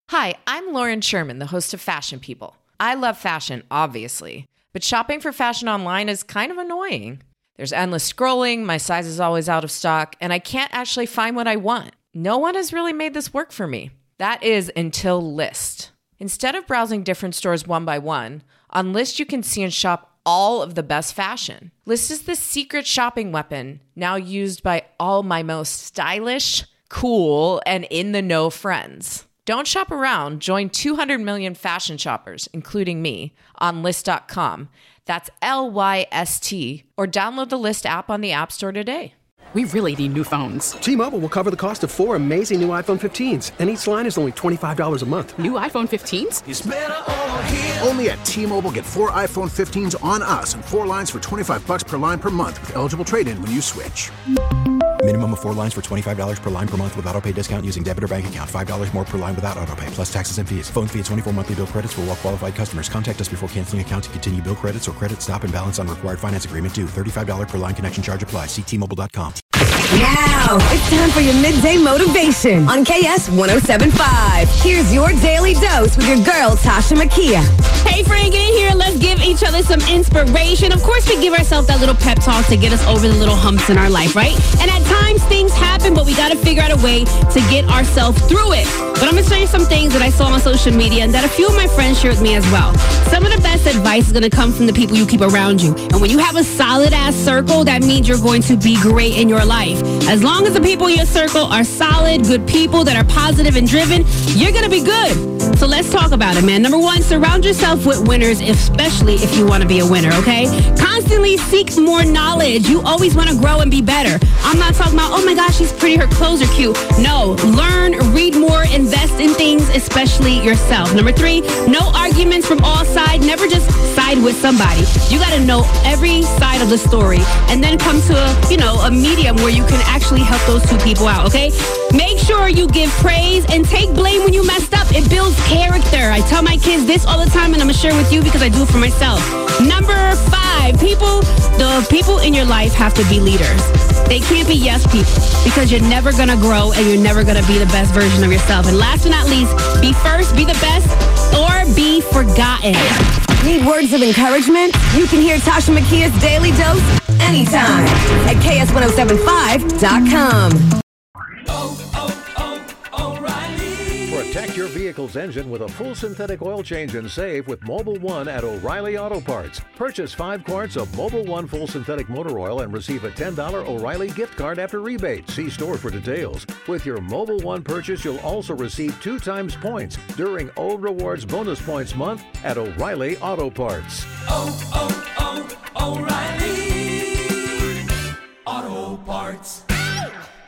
Hi, I'm Lauren Sherman, the host of Fashion People. I love fashion, obviously, but shopping for fashion online is kind of annoying. There's endless scrolling, my size is always out of stock, and I can't actually find what I want. No one has really made this work for me. That is until Lyst. Instead of browsing different stores one by one, on Lyst you can see and shop all of the best fashion. Lyst is the secret shopping weapon now used by all my most stylish, cool, and in-the-know friends. Don't shop around. Join 200 million fashion shoppers, including me, on Lyst.com. That's Lyst, or download the Lyst app on the App Store today. We really need new phones. T-Mobile will cover the cost of 4 amazing new iPhone 15s, and each line is only $25 a month. New iPhone 15s? It's better over here. Only at T-Mobile, get 4 iPhone 15s on us and 4 lines for $25 per line per month with eligible trade-in when you switch. Minimum of 4 lines for $25 per line per month with autopay discount using debit or bank account. $5 more per line without autopay, plus taxes and fees. Phone fee at 24 monthly bill credits for well-qualified customers. Contact us before canceling account to continue bill credits or credit stop and balance on required finance agreement due. $35 per line connection charge applies. See T-Mobile.com. Now, it's time for your midday motivation on KS 107.5. Here's your daily dose with your girl, Tasha Makia. Hey, friend, get in here. Let's give each other some inspiration. Of course, we give ourselves that little pep talk to get us over the little humps in our life, right? And at times, things happen, but we got to figure out a way to get ourselves through it. But I'm going to show you some things that I saw on social media and that a few of my friends shared with me as well. Some of the best advice is going to come from the people you keep around you. And when you have a solid-ass circle, that means you're going to be great in your life. As long as the people in your circle are solid, good people that are positive and driven, you're going to be good. So let's talk about it, man. Number 1, surround yourself with winners, especially if you want to be a winner, okay? Constantly seek more knowledge. You always want to grow and be better. I'm not talking about, oh my gosh, she's pretty, her clothes are cute. No, learn, read more, invest in things, especially yourself. Number 3, no arguments from all sides. Never just side with somebody. You got to know every side of the story and then come to a medium where you can actually help those two people out, okay? Make sure you give praise and take blame when you messed up. It builds character. I tell my kids this all the time, and I'm going to share with you because I do it for myself. Number 5, the people in your life have to be leaders. They can't be yes people because you're never going to grow and you're never going to be the best version of yourself. And last but not least, be first, be the best, or be forgotten. Need words of encouragement? You can hear Tasha Makia's Daily Dose anytime at KS1075.com. Protect your vehicle's engine with a full synthetic oil change and save with Mobil 1 at O'Reilly Auto Parts. Purchase 5 quarts of Mobil 1 full synthetic motor oil and receive a $10 O'Reilly gift card after rebate. See store for details. With your Mobil 1 purchase, you'll also receive 2 times points during O Rewards Bonus Points Month at O'Reilly Auto Parts. O'Reilly Auto Parts.